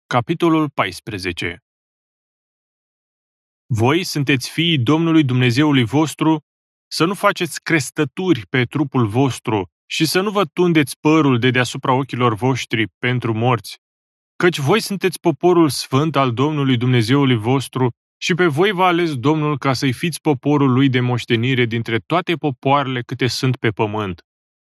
Capitolul 14. Voi sunteți fiii Domnului Dumnezeului vostru, să nu faceți crestături pe trupul vostru și să nu vă tundeți părul de deasupra ochilor voștri pentru morți, căci voi sunteți poporul sfânt al Domnului Dumnezeului vostru și pe voi v-a ales Domnul ca să-i fiți poporul lui de moștenire dintre toate popoarele câte sunt pe pământ.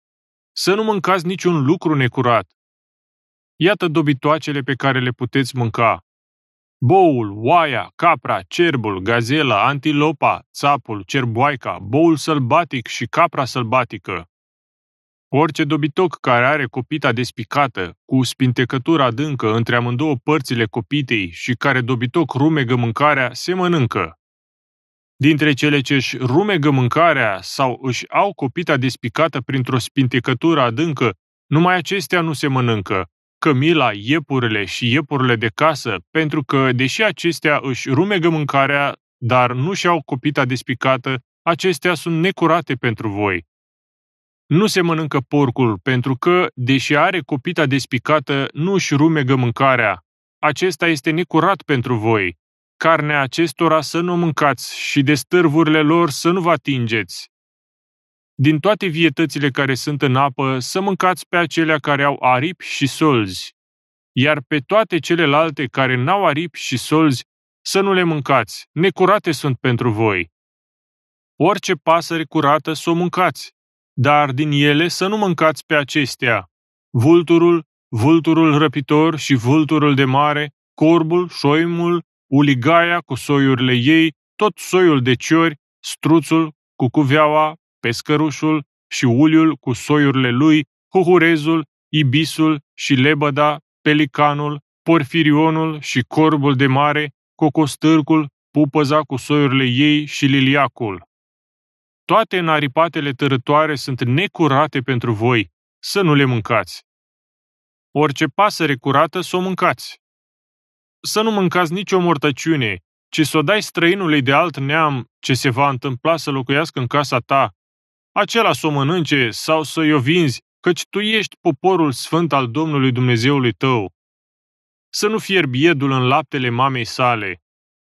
Să nu mâncați niciun lucru necurat. Iată dobitoacele pe care le puteți mânca: boul, oaia, capra, cerbul, gazela, antilopa, țapul, cerboaica, boul sălbatic și capra sălbatică. Orice dobitoc care are copita despicată, cu spintecătură adâncă între amândouă părțile copitei și care dobitoc rumegă mâncarea, se mănâncă. Dintre cele ce își rumegă mâncarea sau își au copita despicată printr-o spintecătură adâncă, numai acestea nu se mănâncă: cămila, iepurile și iepurile de casă, pentru că, deși acestea își rumegă mâncarea, dar nu și-au copita despicată, acestea sunt necurate pentru voi. Nu se mănâncă porcul, pentru că, deși are copita despicată, nu își rumegă mâncarea. Acesta este necurat pentru voi. Carnea acestora să nu o mâncați și de stârvurile lor să nu vă atingeți. Din toate vietățile care sunt în apă, să mâncați pe acelea care au aripi și solzi, iar pe toate celelalte care n-au aripi și solzi, să nu le mâncați, necurate sunt pentru voi. Orice pasăre curată să o mâncați, dar din ele să nu mâncați pe acestea: vulturul, vulturul răpitor și vulturul de mare, corbul, șoimul, uligaia cu soiurile ei, tot soiul de ciori, struțul, cucuveaua, pescărușul și uliul cu soiurile lui, huhurezul, ibisul și lebăda, pelicanul, porfirionul și corbul de mare, cocostârcul, pupăza cu soiurile ei și liliacul. Toate înaripatele tărătoare sunt necurate pentru voi, să nu le mâncați. Orice pasăre curată să o mâncați. Să nu mâncați nicio mortăciune, ci să o dai străinului de alt neam ce se va întâmpla să locuiască în casa ta. Acela să o mănânce sau să-i o vinzi, căci tu ești poporul sfânt al Domnului Dumnezeului tău. Să nu fierbi iedul în laptele mamei sale.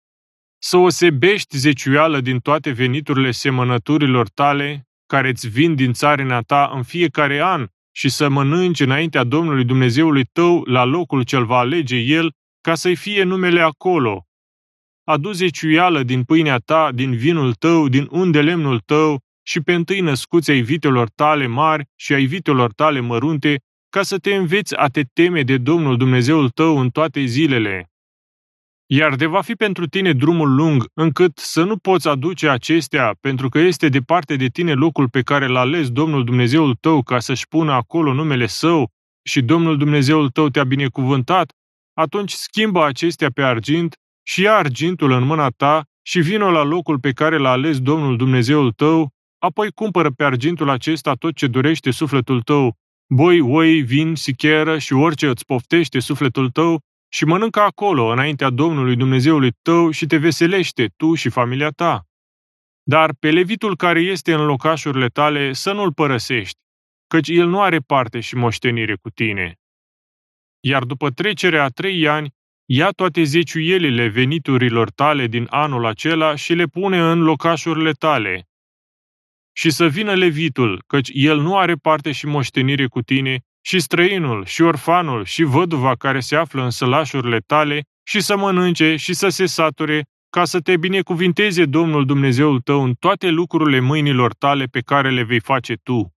Să o sebești zeciuială din toate veniturile semănăturilor tale, care îți vin din țarina ta în fiecare an, și să mănânci înaintea Domnului Dumnezeului tău la locul ce-l va alege El, ca să-i fie numele acolo. Adu zeciuială din pâinea ta, din vinul tău, din unde lemnul tău, și pe întâi născuți ai vitelor tale mari și ai vitelor tale mărunte, ca să te înveți a te teme de Domnul Dumnezeul tău în toate zilele. Iar de va fi pentru tine drumul lung, încât să nu poți aduce acestea, pentru că este departe de tine locul pe care l-a ales Domnul Dumnezeul tău ca să-și pună acolo numele Său, și Domnul Dumnezeul tău te-a binecuvântat, atunci schimbă acestea pe argint și ia argintul în mâna ta și vino la locul pe care l-a ales Domnul Dumnezeul tău, apoi cumpără pe argintul acesta tot ce dorește sufletul tău, boi, oi, vin, sicheră și orice îți poftește sufletul tău, și mănâncă acolo, înaintea Domnului Dumnezeului tău, și te veselește, tu și familia ta. Dar pe levitul care este în locașurile tale să nu-l părăsești, căci el nu are parte și moștenire cu tine. Iar după trecerea a 3 ani, ia toate zeciuielile veniturilor tale din anul acela și le pune în locașurile tale. Și să vină levitul, căci el nu are parte și moștenire cu tine, și străinul, și orfanul, și văduva care se află în sălașurile tale, și să mănânce și să se sature, ca să te binecuvinteze Domnul Dumnezeul tău în toate lucrurile mâinilor tale pe care le vei face tu.